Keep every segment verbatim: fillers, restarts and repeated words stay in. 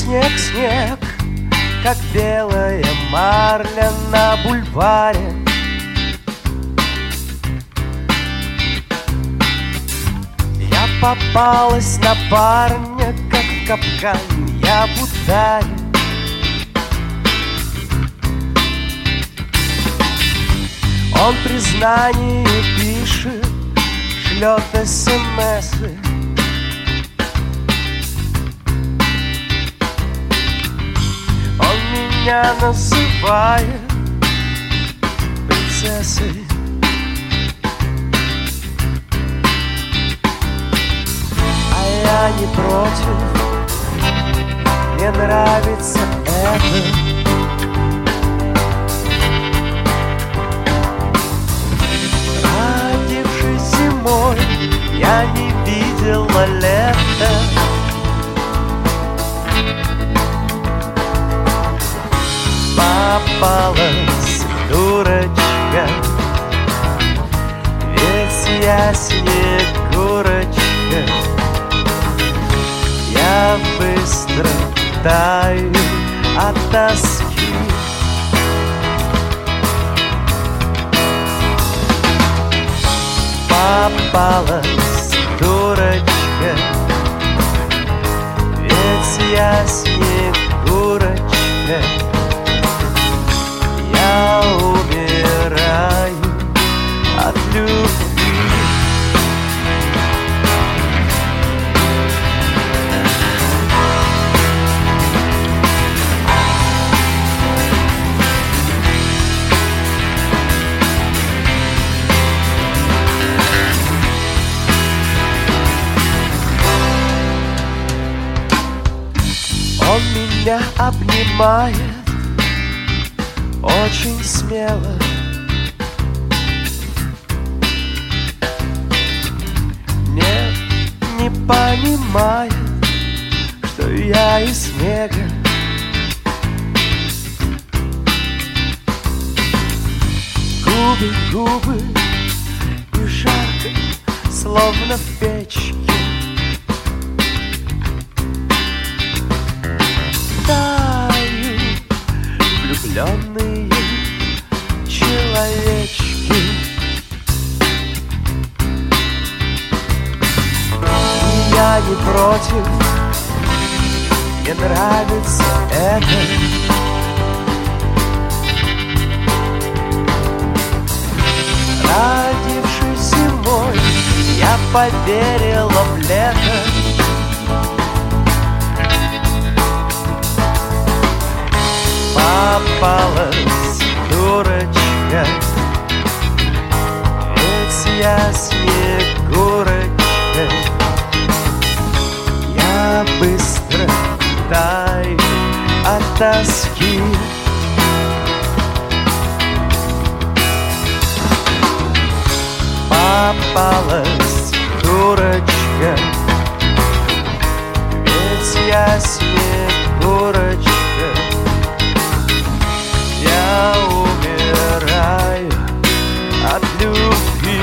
снег, снег, как белая марля на бульваре. Я попалась на парня, как в капкане, я в ударе. Он признание пишет, шлет смс-ы. Он меня называет принцессой. А я не против, мне нравится это. Зимой я не видела лета. Попалась дурочка, ведь я снегурочка. Я быстро таю от тоски. Попалась дурочка, ведь я снегурочка. Я умираю от любви. Он меня обнимает очень смело. Нет, не понимает, что я из снега. Губы, губы, и жарко, словно в печке. Влюбленные человечки. И я не против, мне нравится это. Родившись зимой, я поверила в лето. Попалась дурочка, ведь я снегурочка. Я быстро таю от тоски. Попалась дурочка, ведь я снегурочка. Я умираю от любви.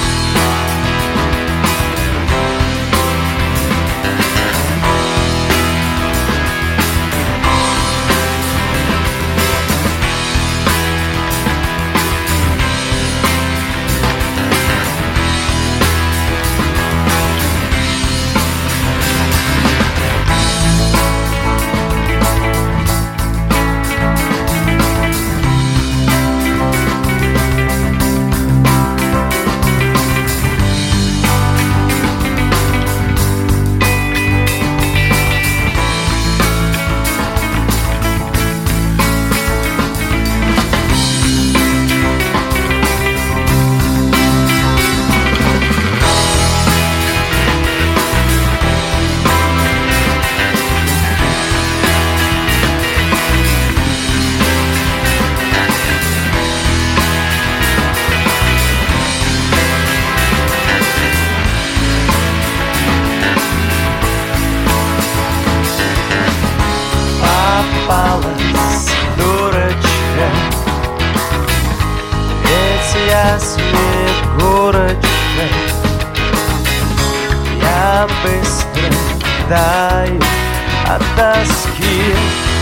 я снегурочка, я быстро таю от тоски.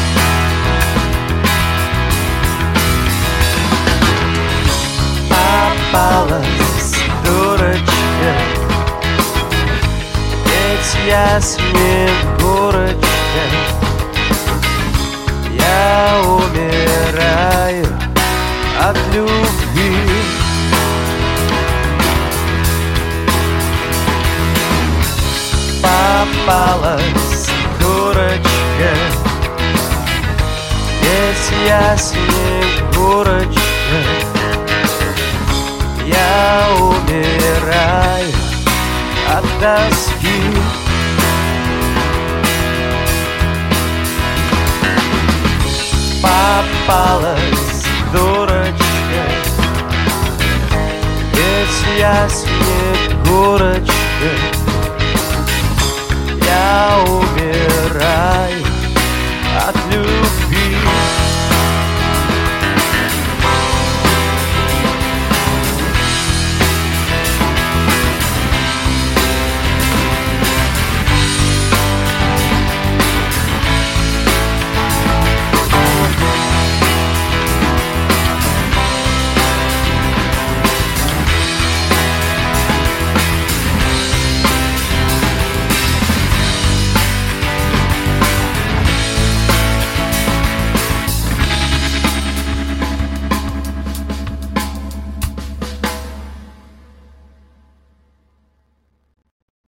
Попалась дурочка, ведь я Снегурочка. Я умираю от любви. Попалась дурочка, ведь я Снегурочка. Я умираю от тоски. Попалась дурочка, ведь я Снегурочка.